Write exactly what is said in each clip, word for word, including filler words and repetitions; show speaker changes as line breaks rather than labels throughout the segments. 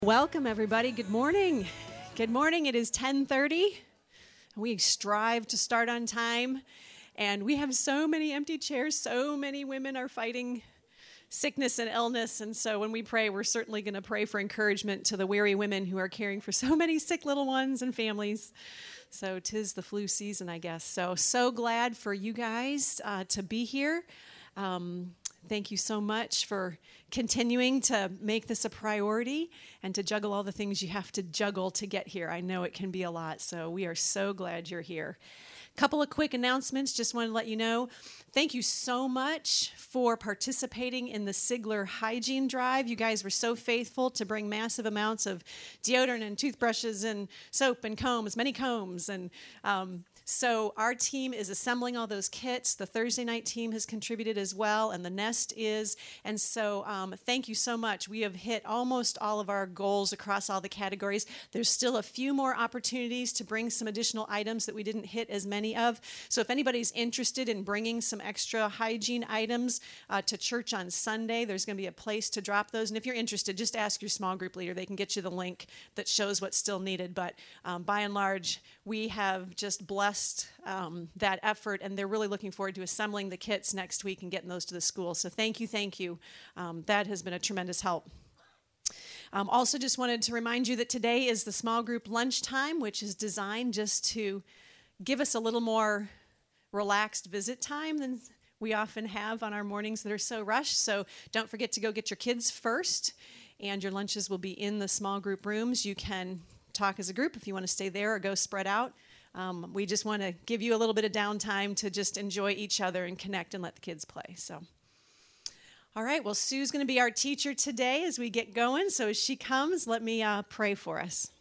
Welcome, everybody. Good morning. Good morning. It is ten thirty. We strive to start on time, and we have so many empty chairs. So many women are fighting sickness and illness, and so when we pray, we're certainly going to pray for encouragement to the weary women who are caring for so many sick little ones and families. So 'tis the flu season, I guess. So, so glad for you guys uh, to be here. Um, Thank you so much for continuing to make this a priority and to juggle all the things you have to juggle to get here. I know it can be a lot, so we are so glad you're here. A couple of quick announcements. Just want to let you know, thank you so much for participating in the Sigler Hygiene Drive. You guys were so faithful to bring massive amounts of deodorant and toothbrushes and soap and combs, many combs, and um, So our team is assembling all those kits. The Thursday night team has contributed as well, and the Nest is. And so um, thank you so much. We have hit almost all of our goals across all the categories. There's still a few more opportunities to bring some additional items that we didn't hit as many of. So if anybody's interested in bringing some extra hygiene items uh, to church on Sunday, there's going to be a place to drop those. And if you're interested, just ask your small group leader. They can get you the link that shows what's still needed. But um, by and large, we have just blessed Um, that effort, and they're really looking forward to assembling the kits next week and getting those to the school. So thank you, thank you. Um, that has been a tremendous help. Um, also just wanted to remind you that today is the small group lunchtime, which is designed just to give us a little more relaxed visit time than we often have on our mornings that are so rushed. So don't forget to go get your kids first, and your lunches will be in the small group rooms. You can talk as a group if you want to stay there or go spread out. Um, we just want to give you a little bit of downtime to just enjoy each other and connect and let the kids play. So, all right, well, Sue's going to be our teacher today as we get going. So as she comes, let me uh, pray for us.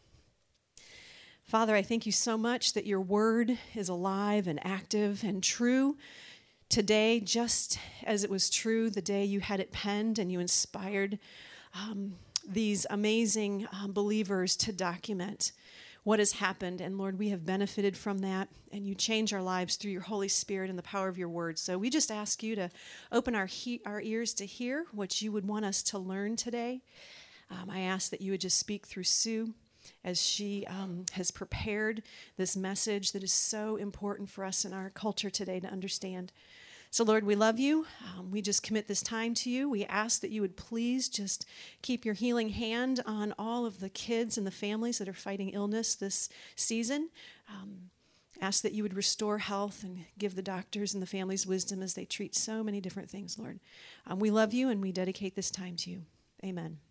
Father, I thank you so much that your word is alive and active and true today, just as it was true the day you had it penned and you inspired um, these amazing uh, believers to document what has happened. And Lord, we have benefited from that, and you change our lives through your Holy Spirit and the power of your word. So we just ask you to open our he- our ears to hear what you would want us to learn today. Um, I ask that you would just speak through Sue as she um, has prepared this message that is so important for us in our culture today to understand. So, Lord, we love you. Um, we just commit this time to you. We ask that you would please just keep your healing hand on all of the kids and the families that are fighting illness this season. Um, ask that you would restore health and give the doctors and the families wisdom as they treat so many different things, Lord. Um, we love you, and we dedicate this time to you. Amen.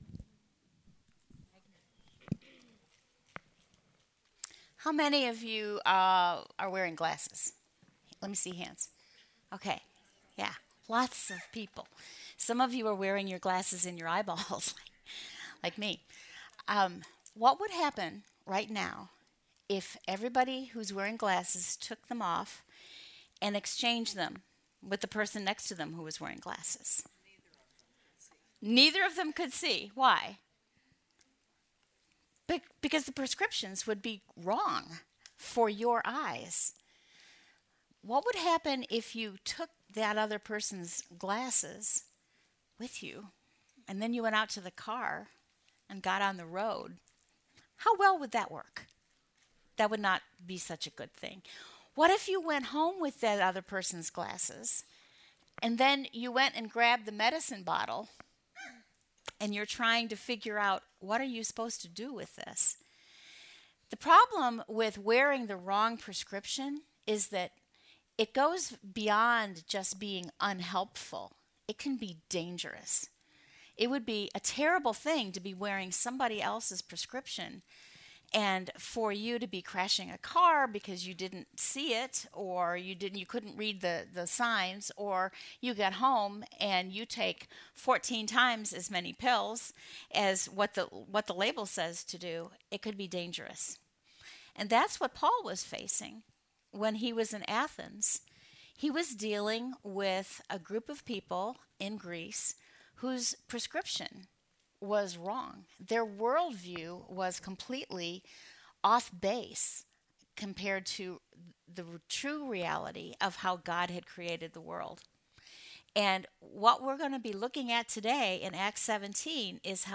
How many of you uh, are wearing glasses? Let me see hands. Okay, yeah, lots of people. Some of you are wearing your glasses in your eyeballs, like me. Um, what would happen right now if everybody who's wearing glasses took them off and exchanged them with the person next to them who was wearing glasses? Neither of them could see. Why? Be- because the prescriptions would be wrong for your eyes. What would happen if you took that other person's glasses with you and then you went out to the car and got on the road? How well would that work? That would not be such a good thing. What if you went home with that other person's glasses and then you went and grabbed the medicine bottle and you're trying to figure out, what are you supposed to do with this? The problem with wearing the wrong prescription is that it goes beyond just being unhelpful. It can be dangerous. It would be a terrible thing to be wearing somebody else's prescription and for you to be crashing a car because you didn't see it, or you didn't you couldn't read the, the signs, or you get home and you take fourteen times as many pills as what the what the label says to do. It could be dangerous. And that's what Paul was facing when he was in Athens. He was dealing with a group of people in Greece whose prescription was wrong. Their worldview was completely off base compared to the true reality of how God had created the world. And what we're going to be looking at today in Acts seventeen is how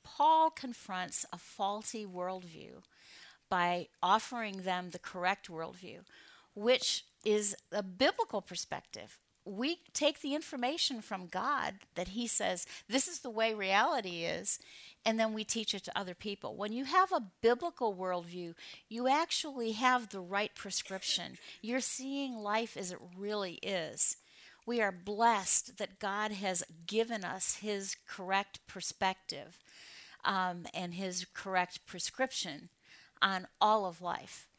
Paul confronts a faulty worldview by offering them the correct worldview, which is a biblical perspective. We take the information from God that he says, this is the way reality is, and then we teach it to other people. When you have a biblical worldview, you actually have the right prescription. You're seeing life as it really is. We are blessed that God has given us his correct perspective um, and his correct prescription on all of life.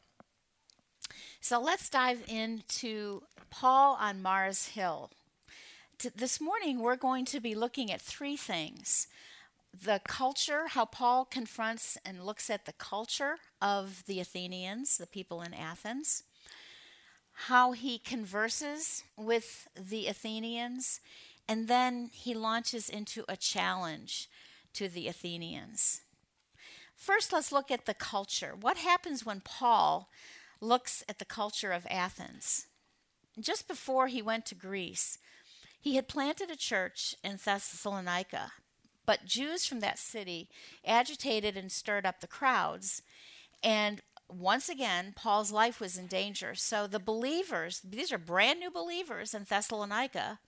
So let's dive into Paul on Mars Hill. T- this morning we're going to be looking at three things. The culture, how Paul confronts and looks at the culture of the Athenians, the people in Athens. How he converses with the Athenians, and then he launches into a challenge to the Athenians. First, let's look at the culture. What happens when Paul looks at the culture of Athens? Just before he went to Greece, he had planted a church in Thessalonica, but Jews from that city agitated and stirred up the crowds, and once again, Paul's life was in danger. So the believers, these are brand new believers in Thessalonica,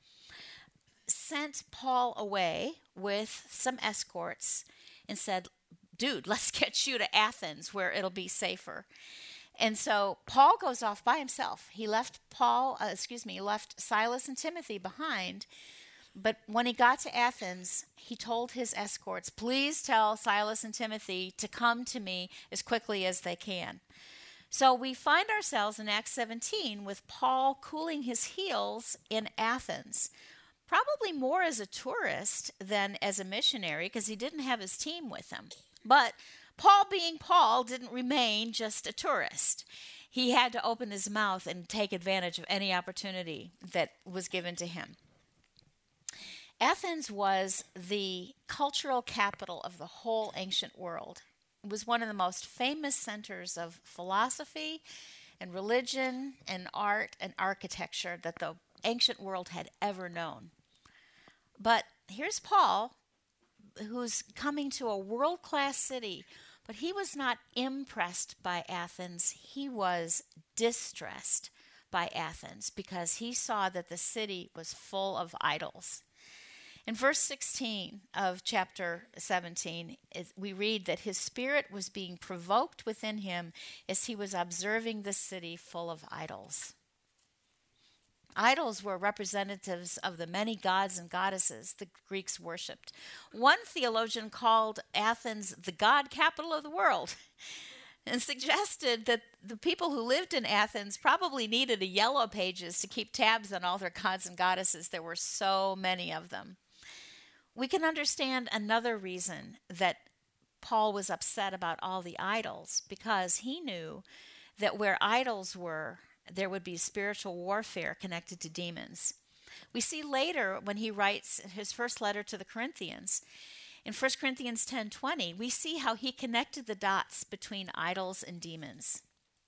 sent Paul away with some escorts and said, dude, let's get you to Athens where it'll be safer. And so Paul goes off by himself. He left Paul, uh, excuse me, he left Silas and Timothy behind. But when he got to Athens, he told his escorts, please tell Silas and Timothy to come to me as quickly as they can. So we find ourselves in Acts seventeen with Paul cooling his heels in Athens, probably more as a tourist than as a missionary because he didn't have his team with him. But Paul, being Paul, didn't remain just a tourist. He had to open his mouth and take advantage of any opportunity that was given to him. Athens was the cultural capital of the whole ancient world. It was one of the most famous centers of philosophy and religion and art and architecture that the ancient world had ever known. But here's Paul, who's coming to a world-class city, but he was not impressed by Athens. He was distressed by Athens because he saw that the city was full of idols. In verse sixteen of chapter seventeen, we read that his spirit was being provoked within him as he was observing the city full of idols. Idols were representatives of the many gods and goddesses the Greeks worshipped. One theologian called Athens the god capital of the world and suggested that the people who lived in Athens probably needed a yellow pages to keep tabs on all their gods and goddesses. There were so many of them. We can understand another reason that Paul was upset about all the idols, because he knew that where idols were, there would be spiritual warfare connected to demons. We see later when he writes his first letter to the Corinthians, in First Corinthians ten twenty, we see how he connected the dots between idols and demons.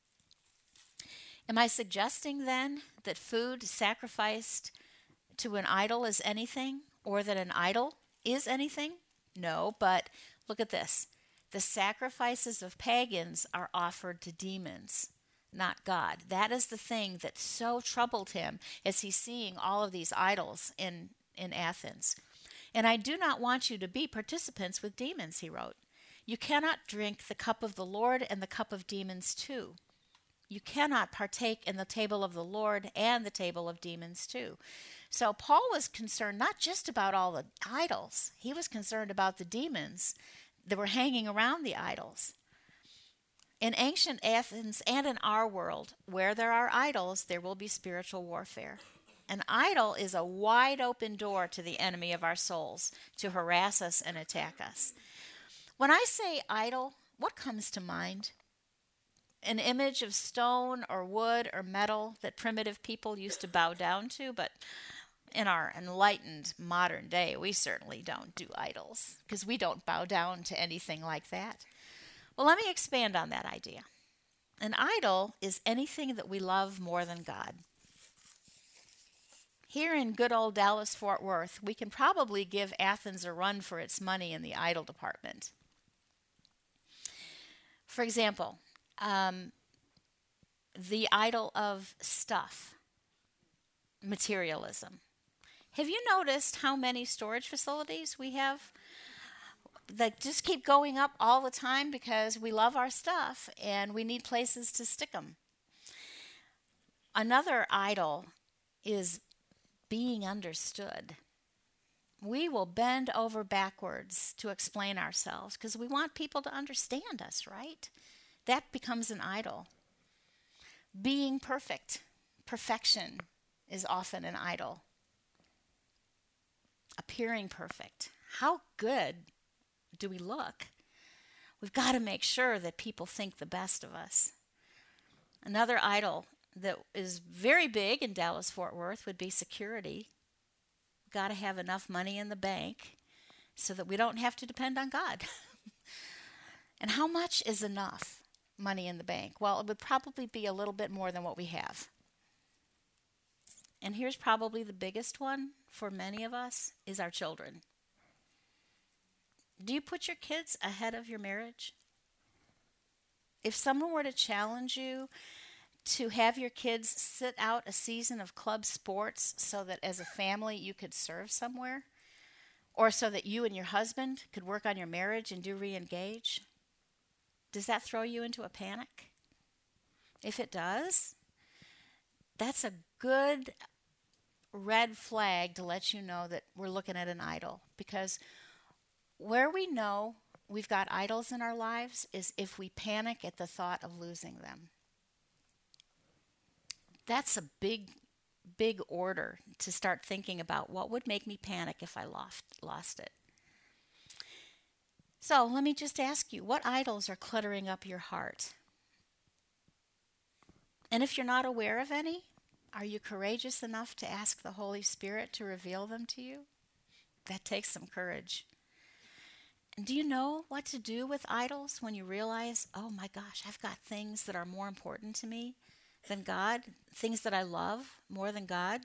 Am I suggesting then that food sacrificed to an idol is anything, or that an idol is anything? No, but look at this. The sacrifices of pagans are offered to demons, not God. That is the thing that so troubled him as he's seeing all of these idols in, in Athens. And I do not want you to be participants with demons, he wrote. You cannot drink the cup of the Lord and the cup of demons too. You cannot partake in the table of the Lord and the table of demons too. So Paul was concerned not just about all the idols. He was concerned about the demons that were hanging around the idols. In ancient Athens and in our world, where there are idols, there will be spiritual warfare. An idol is a wide open door to the enemy of our souls to harass us and attack us. When I say idol, what comes to mind? An image of stone or wood or metal that primitive people used to bow down to, but in our enlightened modern day, we certainly don't do idols because we don't bow down to anything like that. Well, let me expand on that idea. An idol is anything that we love more than God. Here in good old Dallas-Fort Worth, we can probably give Athens a run for its money in the idol department. For example, um, the idol of stuff, materialism. Have you noticed how many storage facilities we have that just keep going up all the time because we love our stuff and we need places to stick them? Another idol is being understood. We will bend over backwards to explain ourselves because we want people to understand us, right? That becomes an idol. Being perfect. Perfection is often an idol. Appearing perfect. How good do we look? We've got to make sure that people think the best of us. Another idol that is very big in Dallas-Fort Worth would be security. We've got to have enough money in the bank so that we don't have to depend on God. And how much is enough money in the bank? Well, it would probably be a little bit more than what we have. And here's probably the biggest one for many of us is our children. Do you put your kids ahead of your marriage? If someone were to challenge you to have your kids sit out a season of club sports so that as a family you could serve somewhere, or so that you and your husband could work on your marriage and do re-engage, does that throw you into a panic? If it does, that's a good red flag to let you know that we're looking at an idol. Because where we know we've got idols in our lives is if we panic at the thought of losing them. That's a big, big order to start thinking about what would make me panic if I lost, lost it. So let me just ask you, what idols are cluttering up your heart? And if you're not aware of any, are you courageous enough to ask the Holy Spirit to reveal them to you? That takes some courage. Do you know what to do with idols when you realize, oh my gosh, I've got things that are more important to me than God, things that I love more than God?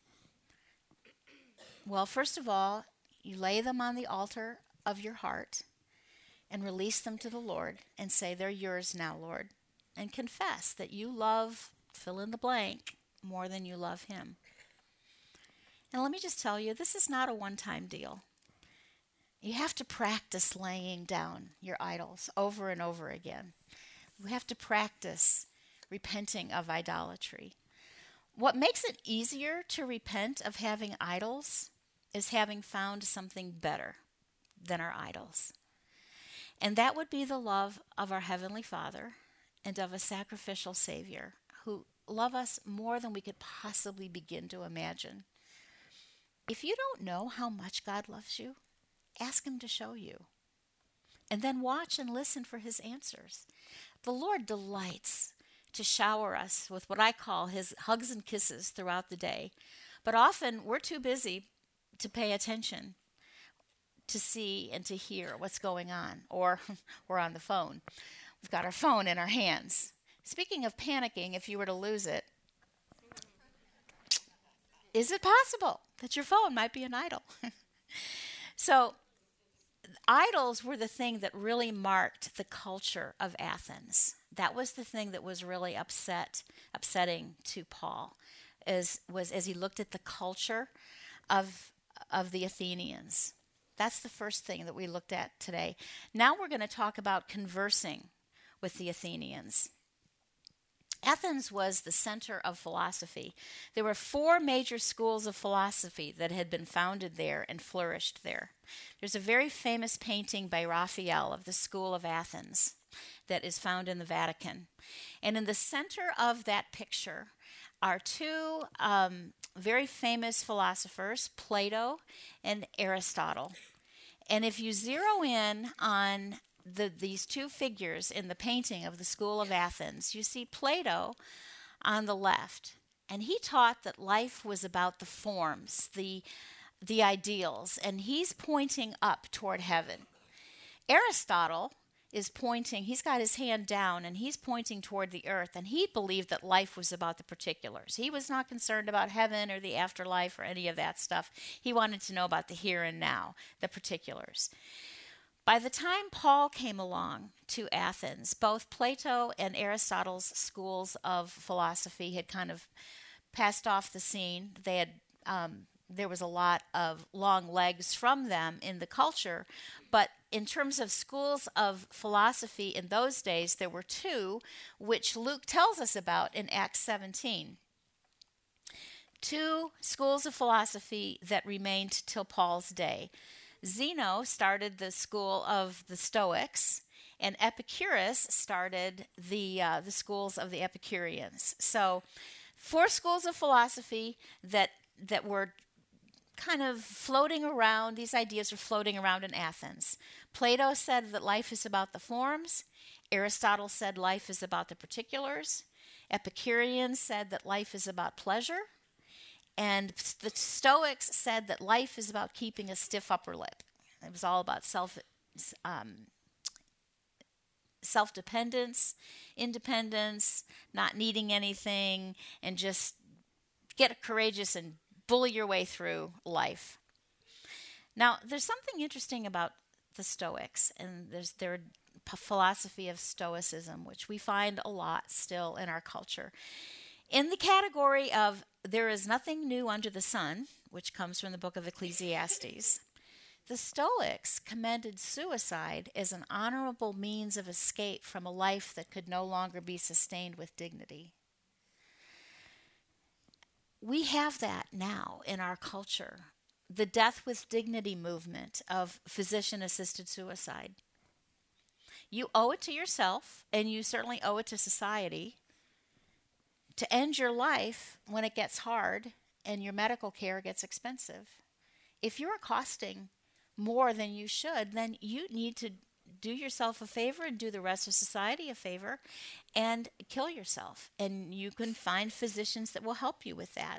Well, first of all, you lay them on the altar of your heart and release them to the Lord and say, they're yours now, Lord. And confess that you love, fill in the blank, more than you love Him. And let me just tell you, this is not a one-time deal. You have to practice laying down your idols over and over again. You have to practice repenting of idolatry. What makes it easier to repent of having idols is having found something better than our idols. And that would be the love of our Heavenly Father and of a sacrificial Savior who love us more than we could possibly begin to imagine. If you don't know how much God loves you, ask Him to show you. And then watch and listen for His answers. The Lord delights to shower us with what I call His hugs and kisses throughout the day. But often we're too busy to pay attention, to see and to hear what's going on. Or we're on the phone. We've got our phone in our hands. Speaking of panicking, if you were to lose it, is it possible that your phone might be an idol? So, idols were the thing that really marked the culture of Athens. That was the thing that was really upset, upsetting to Paul, as was as he looked at the culture of of the Athenians. That's the first thing that we looked at today. Now we're going to talk about conversing with the Athenians. Athens was the center of philosophy. There were four major schools of philosophy that had been founded there and flourished there. There's a very famous painting by Raphael of the School of Athens that is found in the Vatican. And in the center of that picture are two um, very famous philosophers, Plato and Aristotle. And if you zero in on The, these two figures in the painting of the School of Athens, you see Plato on the left, and he taught that life was about the forms, the, the ideals, and he's pointing up toward heaven. Aristotle is pointing, he's got his hand down and he's pointing toward the earth, and he believed that life was about the particulars. He was not concerned about heaven or the afterlife or any of that stuff. He wanted to know about the here and now, the particulars. By the time Paul came along to Athens, both Plato and Aristotle's schools of philosophy had kind of passed off the scene. They had um, there was a lot of long legs from them in the culture, but in terms of schools of philosophy in those days, there were two, which Luke tells us about in Acts seventeen. Two schools of philosophy that remained till Paul's day. Zeno started the school of the Stoics, and Epicurus started the uh, the schools of the Epicureans. So, four schools of philosophy that that were kind of floating around. These ideas were floating around in Athens. Plato said that life is about the forms. Aristotle said life is about the particulars. Epicureans said that life is about pleasure. And the Stoics said that life is about keeping a stiff upper lip. It was all about self, um, self-dependence, independence, not needing anything, and just get courageous and bully your way through life. Now, there's something interesting about the Stoics, and there's their philosophy of Stoicism, which we find a lot still in our culture. In the category of there is nothing new under the sun, which comes from the book of Ecclesiastes, the Stoics commended suicide as an honorable means of escape from a life that could no longer be sustained with dignity. We have that now in our culture, the death with dignity movement of physician-assisted suicide. You owe it to yourself, and you certainly owe it to society, to end your life when it gets hard and your medical care gets expensive. If you're costing more than you should, then you need to do yourself a favor and do the rest of society a favor and kill yourself. And you can find physicians that will help you with that.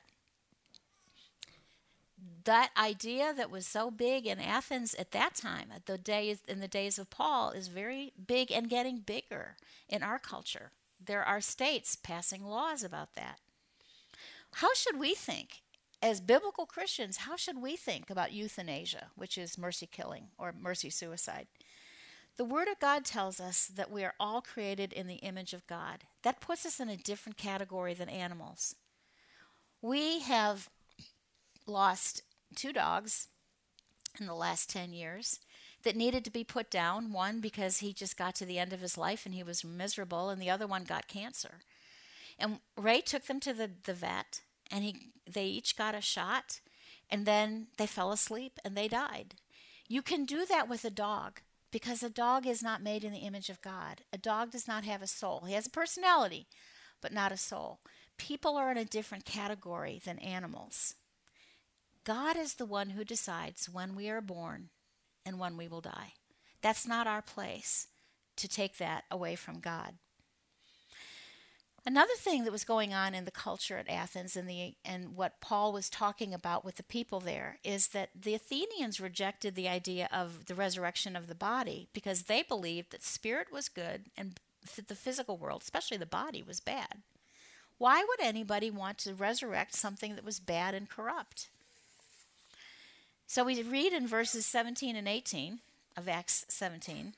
That idea that was so big in Athens at that time, at the days in the days of Paul, is very big and getting bigger in our culture. There are states passing laws about that. How should we think? As biblical Christians, how should we think about euthanasia, which is mercy killing or mercy suicide? The Word of God tells us that we are all created in the image of God. That puts us in a different category than animals. We have lost two dogs in the last ten years that needed to be put down. One because he just got to the end of his life and he was miserable, and the other one got cancer. And Ray took them to the, the vet, and he they each got a shot, and then they fell asleep and they died. You can do that with a dog, because a dog is not made in the image of God. A dog does not have a soul. He has a personality, but not a soul. People are in a different category than animals. God is the one who decides when we are born and when we will die. That's not our place to take that away from God. Another thing that was going on in the culture at Athens and the and what Paul was talking about with the people there is that the Athenians rejected the idea of the resurrection of the body because they believed that spirit was good and the physical world, especially the body, was bad. Why would anybody want to resurrect something that was bad and corrupt? So we read in verses seventeen and eighteen of Acts seventeen.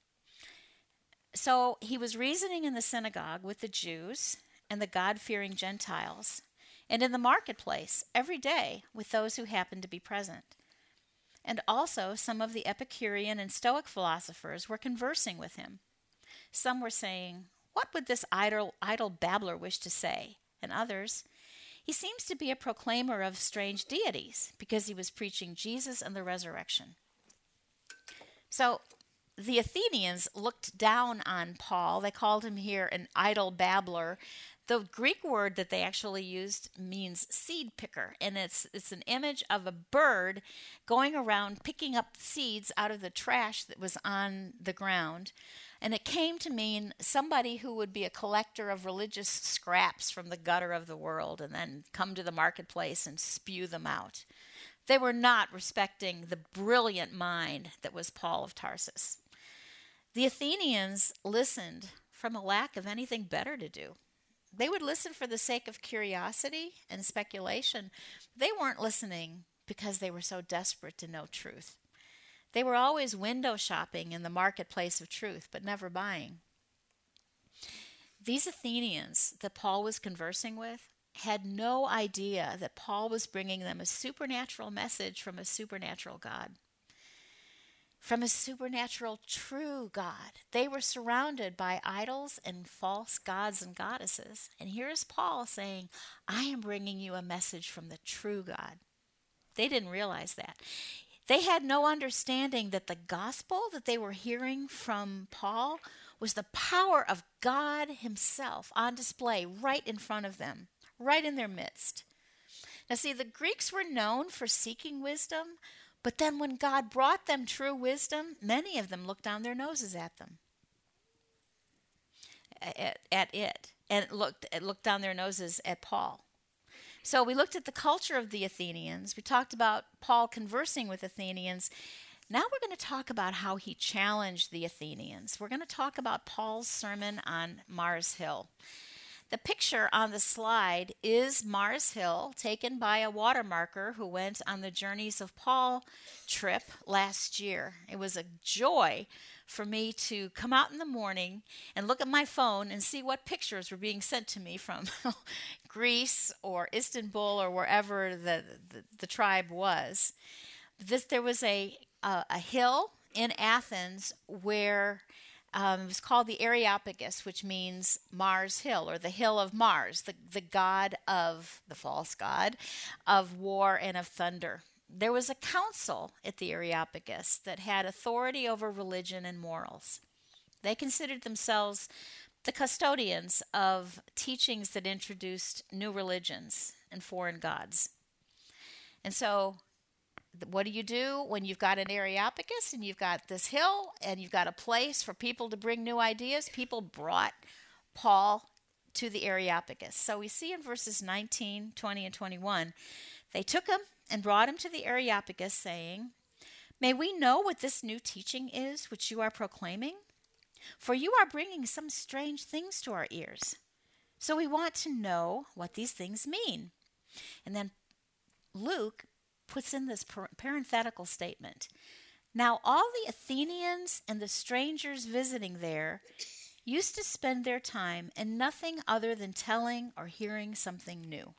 So he was reasoning in the synagogue with the Jews and the God-fearing Gentiles, and in the marketplace every day with those who happened to be present. And also some of the Epicurean and Stoic philosophers were conversing with him. Some were saying, "What would this idle, idle babbler wish to say?" And others, "He seems to be a proclaimer of strange deities because he was preaching Jesus and the resurrection." So the Athenians looked down on Paul. They called him here an idle babbler. The Greek word that they actually used means seed picker, and it's it's an image of a bird going around picking up seeds out of the trash that was on the ground. And it came to mean somebody who would be a collector of religious scraps from the gutter of the world and then come to the marketplace and spew them out. They were not respecting the brilliant mind that was Paul of Tarsus. The Athenians listened from a lack of anything better to do. They would listen for the sake of curiosity and speculation. They weren't listening because they were so desperate to know truth. They were always window shopping in the marketplace of truth, but never buying. These Athenians that Paul was conversing with had no idea that Paul was bringing them a supernatural message from a supernatural God, from a supernatural true God. They were surrounded by idols and false gods and goddesses. And here is Paul saying, I am bringing you a message from the true God. They didn't realize that. They had no understanding that the gospel that they were hearing from Paul was the power of God himself on display right in front of them, right in their midst. Now see, the Greeks were known for seeking wisdom, but then when God brought them true wisdom, many of them looked down their noses at them, at, at it, and looked, looked down their noses at Paul. So we looked at the culture of the Athenians. We talked about Paul conversing with Athenians. Now we're going to talk about how he challenged the Athenians. We're going to talk about Paul's sermon on Mars Hill. The picture on the slide is Mars Hill, taken by a watermarker who went on the Journeys of Paul trip last year. It was a joy for me to come out in the morning and look at my phone and see what pictures were being sent to me from Greece or Istanbul or wherever the, the, the tribe was. This, there was a, a, a hill in Athens where um, it was called the Areopagus, which means Mars Hill, or the Hill of Mars, the, the god of, the false god, of war and of thunder. There was a council at the Areopagus that had authority over religion and morals. They considered themselves the custodians of teachings that introduced new religions and foreign gods. And so what do you do when you've got an Areopagus and you've got this hill and you've got a place for people to bring new ideas? People brought Paul to the Areopagus. So we see in verses nineteen, twenty, and twenty-one, they took him and brought him to the Areopagus, saying, May we know what this new teaching is which you are proclaiming? For you are bringing some strange things to our ears. So we want to know what these things mean. And then Luke puts in this parenthetical statement. Now all the Athenians and the strangers visiting there used to spend their time in nothing other than telling or hearing something new.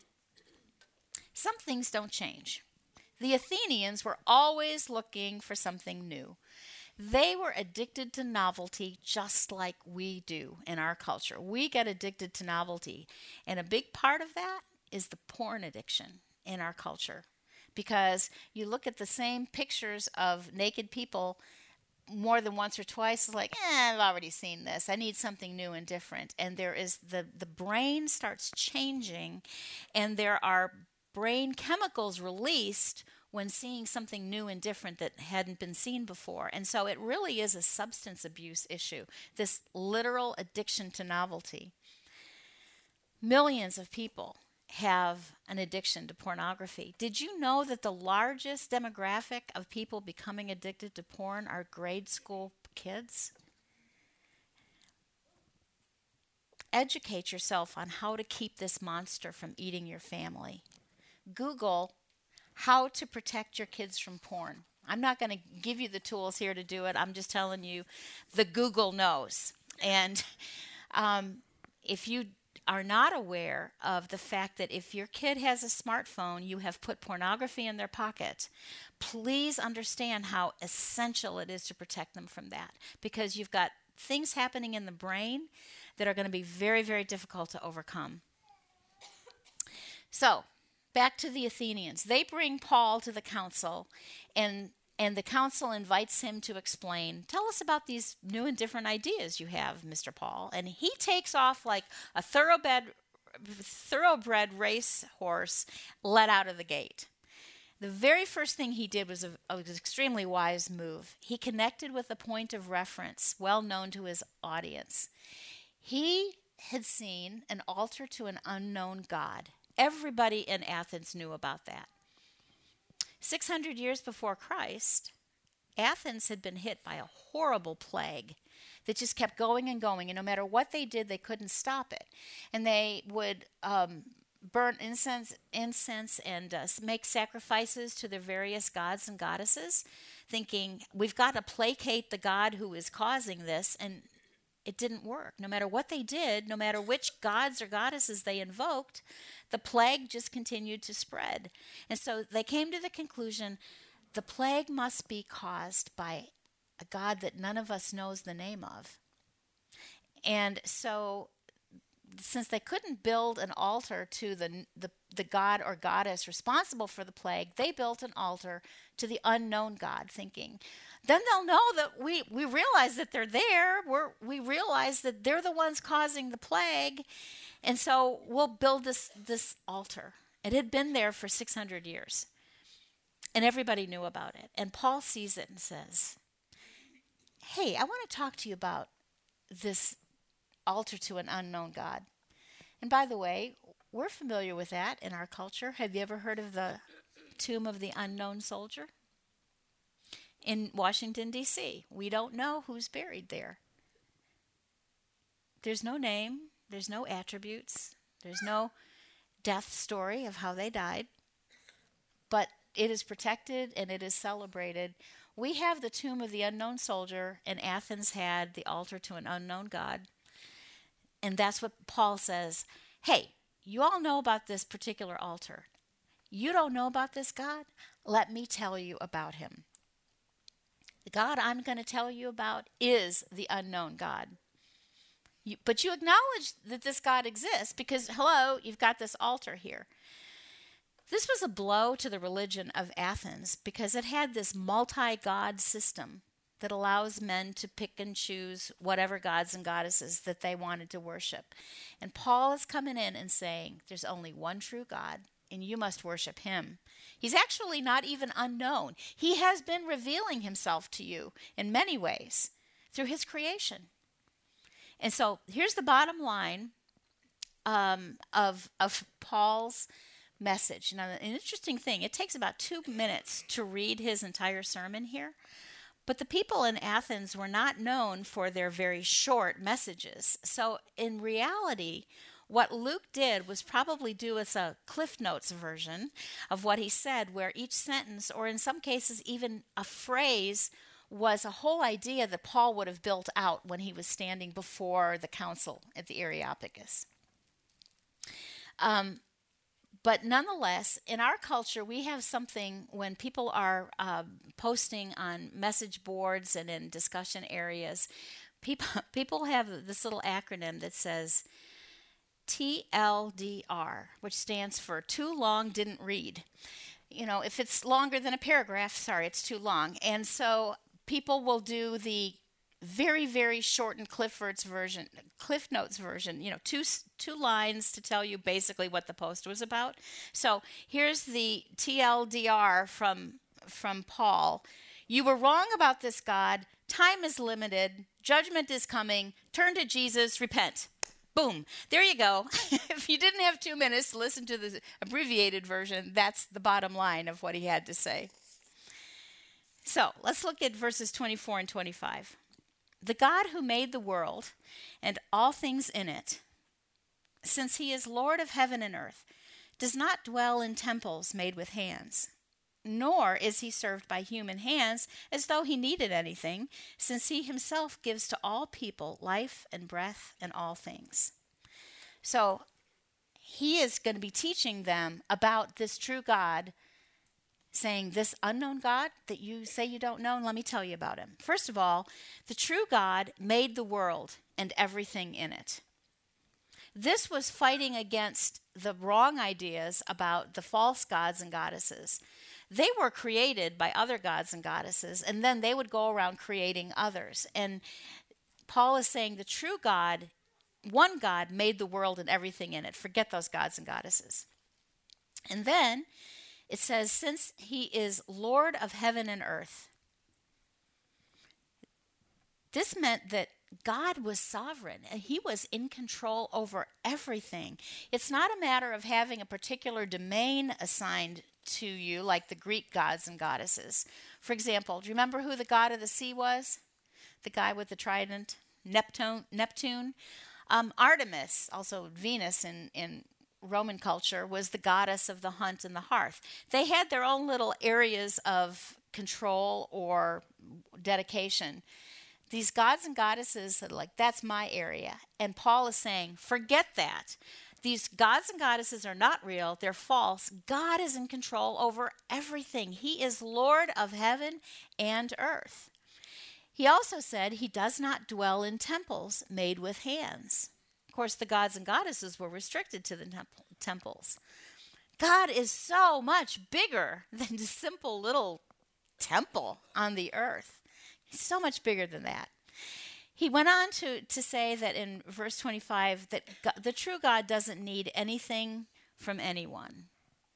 Some things don't change. The Athenians were always looking for something new. They were addicted to novelty just like we do in our culture. We get addicted to novelty. And a big part of that is the porn addiction in our culture. Because you look at the same pictures of naked people more than once or twice, it's like, eh, I've already seen this. I need something new and different. And there is the, the brain starts changing, and there are brain chemicals released when seeing something new and different that hadn't been seen before. And so it really is a substance abuse issue, this literal addiction to novelty. Millions of people have an addiction to pornography. Did you know that the largest demographic of people becoming addicted to porn are grade school kids? Educate yourself on how to keep this monster from eating your family. Google how to protect your kids from porn. I'm not going to give you the tools here to do it. I'm just telling you the Google knows. And um, if you are not aware of the fact that if your kid has a smartphone, you have put pornography in their pocket, please understand how essential it is to protect them from that, because you've got things happening in the brain that are going to be very, very difficult to overcome. So, back to the Athenians. They bring Paul to the council, and and the council invites him to explain, tell us about these new and different ideas you have, Mister Paul. And he takes off like a thoroughbred, thoroughbred racehorse let out of the gate. The very first thing he did was a, a, an extremely wise move. He connected with a point of reference well known to his audience. He had seen an altar to an unknown god. Everybody in Athens knew about that. six hundred years before Christ, Athens had been hit by a horrible plague that just kept going and going, and no matter what they did, they couldn't stop it. And they would um, burn incense, incense and uh, make sacrifices to their various gods and goddesses, thinking, we've got to placate the god who is causing this, and it didn't work. No matter what they did, no matter which gods or goddesses they invoked, the plague just continued to spread. And so they came to the conclusion, the plague must be caused by a God that none of us knows the name of. And so since they couldn't build an altar to the, the, the god or goddess responsible for the plague, they built an altar to the unknown God, thinking, then they'll know that we, we realize that they're there. We're, we realize that they're the ones causing the plague. And so we'll build this, this altar. It had been there for six hundred years. And everybody knew about it. And Paul sees it and says, hey, I want to talk to you about this altar to an unknown God. And by the way, we're familiar with that in our culture. Have you ever heard of the tomb of the unknown soldier? In Washington, D C, we don't know who's buried there. There's no name, there's no attributes, there's no death story of how they died, but it is protected and it is celebrated. We have the tomb of the unknown soldier, and Athens had the altar to an unknown God. And that's what Paul says, hey, you all know about this particular altar. You don't know about this God? Let me tell you about him. The God I'm going to tell you about is the unknown God. You, but you acknowledge that this God exists because, hello, you've got this altar here. This was a blow to the religion of Athens because it had this multi-god system that allows men to pick and choose whatever gods and goddesses that they wanted to worship. And Paul is coming in and saying, there's only one true God, and you must worship him. He's actually not even unknown. He has been revealing himself to you in many ways through his creation. And so here's the bottom line um, of, of Paul's message. Now, an interesting thing, it takes about two minutes to read his entire sermon here. But the people in Athens were not known for their very short messages. So in reality, what Luke did was probably do us a Cliff Notes version of what he said, where each sentence, or in some cases even a phrase, was a whole idea that Paul would have built out when he was standing before the council at the Areopagus. Um, But nonetheless, in our culture, we have something when people are uh, posting on message boards and in discussion areas, people, people have this little acronym that says T L D R, which stands for too long, didn't read. You know, if it's longer than a paragraph, sorry, it's too long. And so people will do the very, very shortened Clifford's version, Cliff Notes version, you know, two two lines to tell you basically what the post was about. So here's the T L D R from from Paul. You were wrong about this God. Time is limited. Judgment is coming. Turn to Jesus. Repent. Boom. There you go. If you didn't have two minutes to listen to the abbreviated version, that's the bottom line of what he had to say. So let's look at verses twenty-four and twenty-five. The God who made the world and all things in it, since he is Lord of heaven and earth, does not dwell in temples made with hands, nor is he served by human hands as though he needed anything, since he himself gives to all people life and breath and all things. So he is going to be teaching them about this true God, saying, this unknown God that you say you don't know, let me tell you about him. First of all, the true God made the world and everything in it. This was fighting against the wrong ideas about the false gods and goddesses. They were created by other gods and goddesses, and then they would go around creating others. And Paul is saying the true God, one God, made the world and everything in it. Forget those gods and goddesses. And then it says, since he is Lord of heaven and earth. This meant that God was sovereign and he was in control over everything. It's not a matter of having a particular domain assigned to you like the Greek gods and goddesses. For example, do you remember who the god of the sea was? The guy with the trident, Neptune. Neptune. Um, Artemis, also Venus in, in Roman culture, was the goddess of the hunt and the hearth. They had their own little areas of control or dedication. These gods and goddesses are like, that's my area. And Paul is saying, forget that. These gods and goddesses are not real. They're false. God is in control over everything. He is Lord of heaven and earth. He also said he does not dwell in temples made with hands. Of course, the gods and goddesses were restricted to the temp- temples. God is so much bigger than a simple little temple on the earth. He's so much bigger than that. He went on to, to say that in verse twenty-five that God, the true God doesn't need anything from anyone,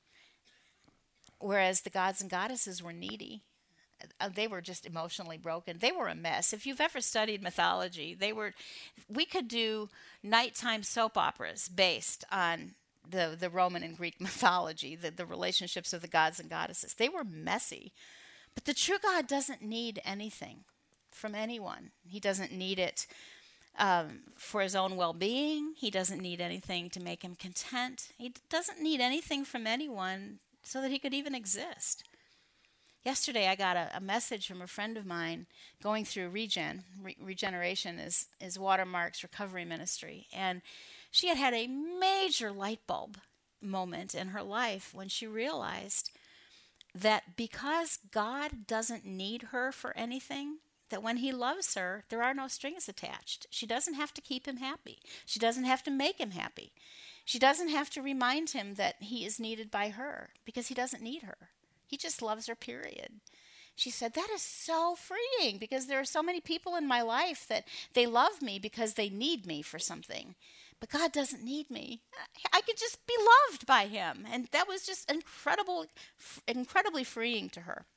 whereas the gods and goddesses were needy. Uh, they were just emotionally broken. They were a mess. If you've ever studied mythology, they were. We could do nighttime soap operas based on the, the Roman and Greek mythology, the, the relationships of the gods and goddesses. They were messy. But the true God doesn't need anything from anyone. He doesn't need it um, for his own well-being. He doesn't need anything to make him content. He doesn't need anything from anyone so that he could even exist. Yesterday, I got a, a message from a friend of mine going through Regen. Re- Regeneration is, is Watermark's recovery ministry. And she had had a major light bulb moment in her life when she realized that because God doesn't need her for anything, that when he loves her, there are no strings attached. She doesn't have to keep him happy. She doesn't have to make him happy. She doesn't have to remind him that he is needed by her because he doesn't need her. He just loves her, period. She said, that is so freeing because there are so many people in my life that they love me because they need me for something. But God doesn't need me. I could just be loved by him. And that was just incredible, incredibly freeing to her.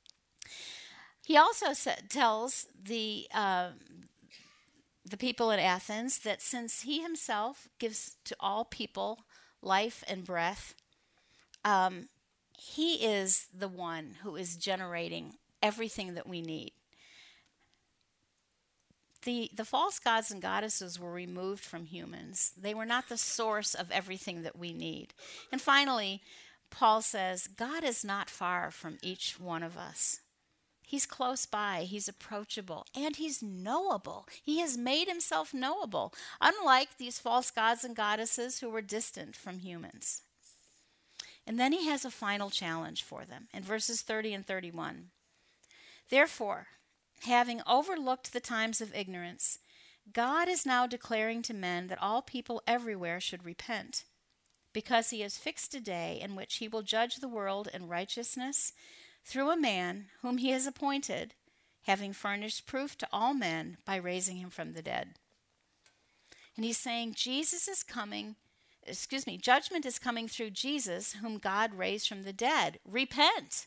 He also said, tells the, uh, the people in Athens that since he himself gives to all people life and breath, um, he is the one who is generating everything that we need. The, the false gods and goddesses were removed from humans. They were not the source of everything that we need. And finally, Paul says, God is not far from each one of us. He's close by, he's approachable, and he's knowable. He has made himself knowable, unlike these false gods and goddesses who were distant from humans. And then he has a final challenge for them in verses thirty and thirty-one. Therefore, having overlooked the times of ignorance, God is now declaring to men that all people everywhere should repent, because he has fixed a day in which he will judge the world in righteousness through a man whom he has appointed, having furnished proof to all men by raising him from the dead. And he's saying Jesus is coming, excuse me, judgment is coming through Jesus, whom God raised from the dead. Repent.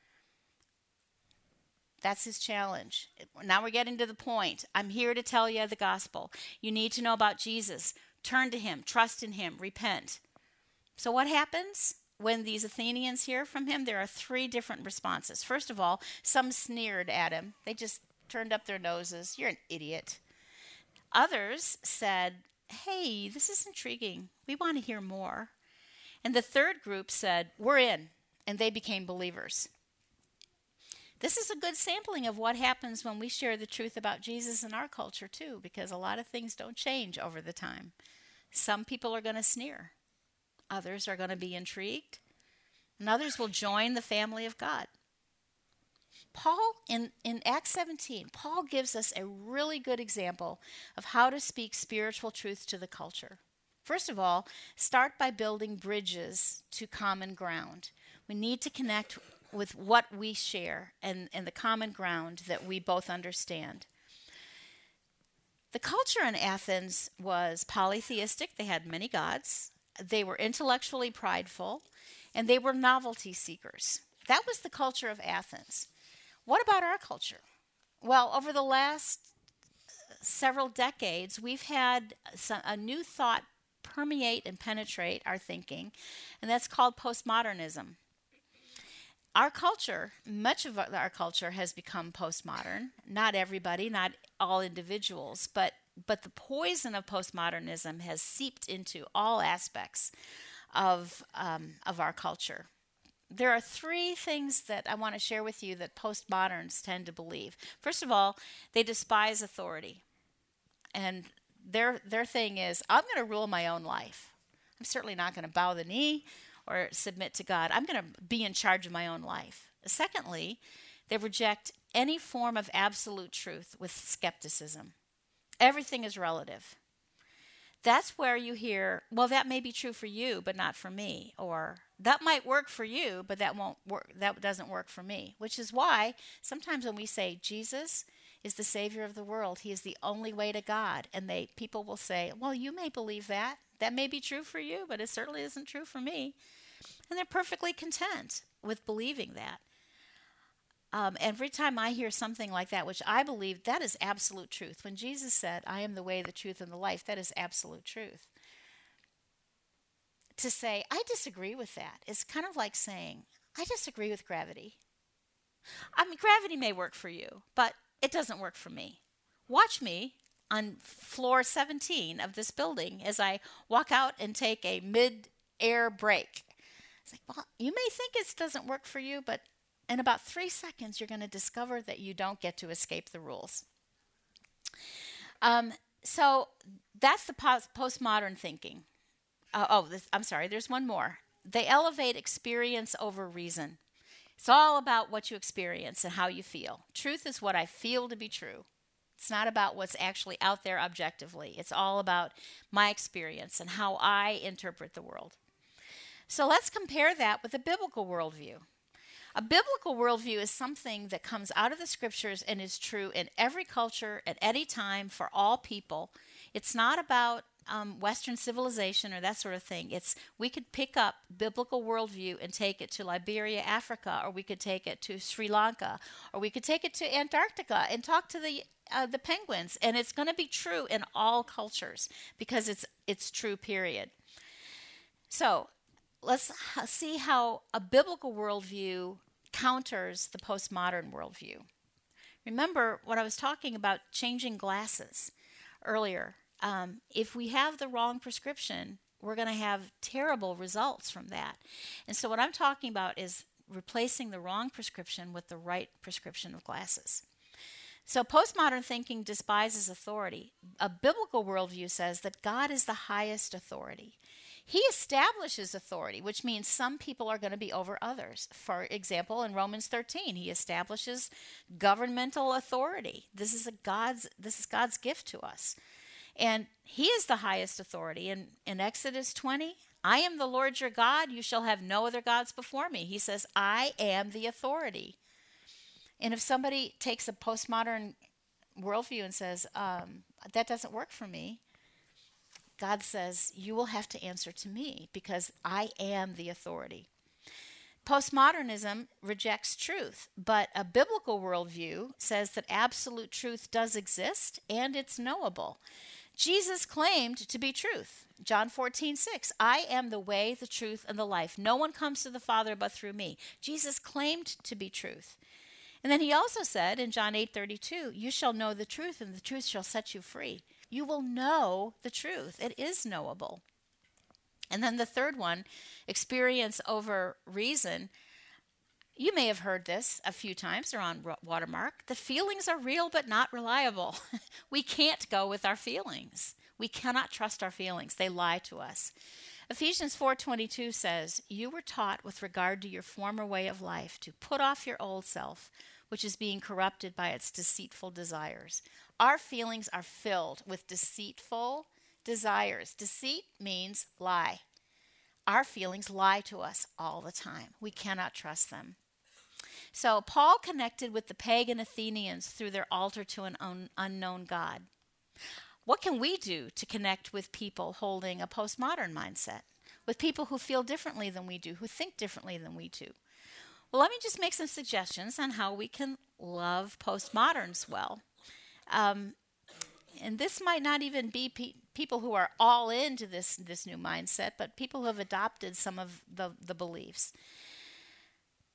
That's his challenge. Now we're getting to the point. I'm here to tell you the gospel. You need to know about Jesus. Turn to him. Trust in him. Repent. So what happens when these Athenians hear from him? There are three different responses. First of all, some sneered at him. They just turned up their noses. You're an idiot. Others said, hey, this is intriguing. We want to hear more. And the third group said, we're in. And they became believers. This is a good sampling of what happens when we share the truth about Jesus in our culture too, because a lot of things don't change over the time. Some people are going to sneer. Others are going to be intrigued. And others will join the family of God. Paul, in, in Acts seventeen, Paul gives us a really good example of how to speak spiritual truth to the culture. First of all, start by building bridges to common ground. We need to connect with what we share and, and the common ground that we both understand. The culture in Athens was polytheistic. They had many gods. They were intellectually prideful, and they were novelty seekers. That was the culture of Athens. What about our culture? Well, over the last several decades, we've had some, a new thought permeate and penetrate our thinking, and that's called postmodernism. Our culture, much of our our culture has become postmodern. Not everybody, not all individuals, but but the poison of postmodernism has seeped into all aspects of um, of our culture. There are three things that I want to share with you that postmoderns tend to believe. First of all, they despise authority, and their their thing is, I'm going to rule my own life. I'm certainly not going to bow the knee or submit to God. I'm going to be in charge of my own life. Secondly, they reject any form of absolute truth with skepticism. Everything is relative. That's where you hear, well, that may be true for you, but not for me. Or that might work for you, but that won't work. That doesn't work for me. Which is why sometimes when we say Jesus is the Savior of the world, He is the only way to God, and they people will say, well, you may believe that. That may be true for you, but it certainly isn't true for me. And they're perfectly content with believing that. Um, every time I hear something like that, which I believe that is absolute truth. When Jesus said, I am the way, the truth, and the life, that is absolute truth. To say, I disagree with that is kind of like saying, I disagree with gravity. I mean, gravity may work for you, but it doesn't work for me. Watch me on floor seventeen of this building as I walk out and take a mid-air break. It's like, well, you may think it doesn't work for you, but in about three seconds, you're going to discover that you don't get to escape the rules. Um, so that's the post- postmodern thinking. Uh, oh, this, I'm sorry, there's one more. They elevate experience over reason. It's all about what you experience and how you feel. Truth is what I feel to be true. It's not about what's actually out there objectively. It's all about my experience and how I interpret the world. So let's compare that with a biblical worldview. A biblical worldview is something that comes out of the scriptures and is true in every culture, at any time, for all people. It's not about um, Western civilization or that sort of thing. It's we could pick up biblical worldview and take it to Liberia, Africa, or we could take it to Sri Lanka, or we could take it to Antarctica and talk to the uh, the penguins, and it's going to be true in all cultures because it's it's true. Period. So let's see how a biblical worldview counters the postmodern worldview. Remember when I was talking about changing glasses earlier. Um, if we have the wrong prescription, we're going to have terrible results from that. And so what I'm talking about is replacing the wrong prescription with the right prescription of glasses. So postmodern thinking despises authority. A biblical worldview says that God is the highest authority. He establishes authority, which means some people are going to be over others. For example, in Romans thirteen, he establishes governmental authority. This is a God's this is God's gift to us. And he is the highest authority. In, in Exodus twenty, I am the Lord your God. You shall have no other gods before me. He says, I am the authority. And if somebody takes a postmodern worldview and says, um, that doesn't work for me, God says, you will have to answer to me because I am the authority. Postmodernism rejects truth, but a biblical worldview says that absolute truth does exist and it's knowable. Jesus claimed to be truth. John fourteen six, I am the way, the truth, and the life. No one comes to the Father but through me. Jesus claimed to be truth. And then he also said in John eight thirty-two, you shall know the truth, and the truth shall set you free. You will know the truth. It is knowable. And then the third one, experience over reason. You may have heard this a few times around Watermark. The feelings are real but not reliable. We can't go with our feelings. We cannot trust our feelings. They lie to us. Ephesians four twenty-two says, you were taught with regard to your former way of life to put off your old self, which is being corrupted by its deceitful desires. Our feelings are filled with deceitful desires. Deceit means lie. Our feelings lie to us all the time. We cannot trust them. So Paul connected with the pagan Athenians through their altar to an un- unknown God. What can we do to connect with people holding a postmodern mindset, with people who feel differently than we do, who think differently than we do? Well, let me just make some suggestions on how we can love postmoderns well. Um, and this might not even be pe- people who are all into this, this new mindset, but people who have adopted some of the, the beliefs.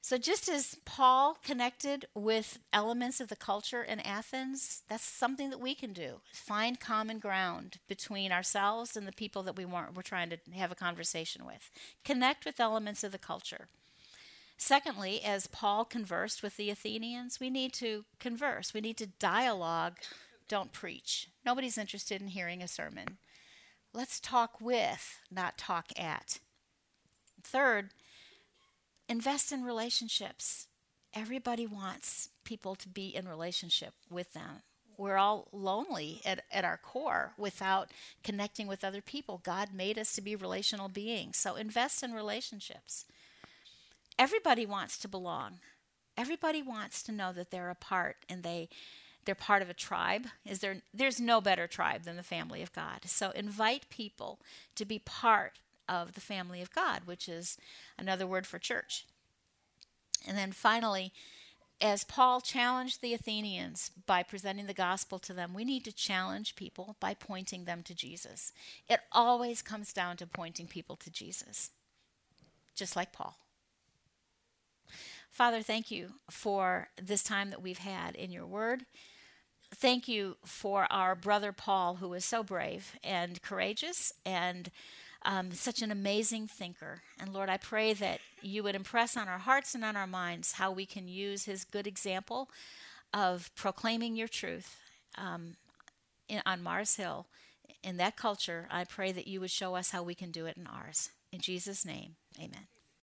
So just as Paul connected with elements of the culture in Athens, that's something that we can do. Find common ground between ourselves and the people that we want, we're trying to have a conversation with. Connect with elements of the culture. Secondly, as Paul conversed with the Athenians, we need to converse. We need to dialogue, don't preach. Nobody's interested in hearing a sermon. Let's talk with, not talk at. Third, invest in relationships. Everybody wants people to be in relationship with them. We're all lonely at, at our core without connecting with other people. God made us to be relational beings. So invest in relationships. Everybody wants to belong. Everybody wants to know that they're a part and they, they're part of a tribe. Is there, there's no better tribe than the family of God. So invite people to be part of the family of God, which is another word for church. And then finally, as Paul challenged the Athenians by presenting the gospel to them, we need to challenge people by pointing them to Jesus. It always comes down to pointing people to Jesus, just like Paul. Father, thank you for this time that we've had in your word. Thank you for our brother Paul, who is so brave and courageous and Um, such an amazing thinker. And Lord, I pray that you would impress on our hearts and on our minds how we can use his good example of proclaiming your truth um, in, on Mars Hill. In that culture, I pray that you would show us how we can do it in ours. In Jesus' name, amen.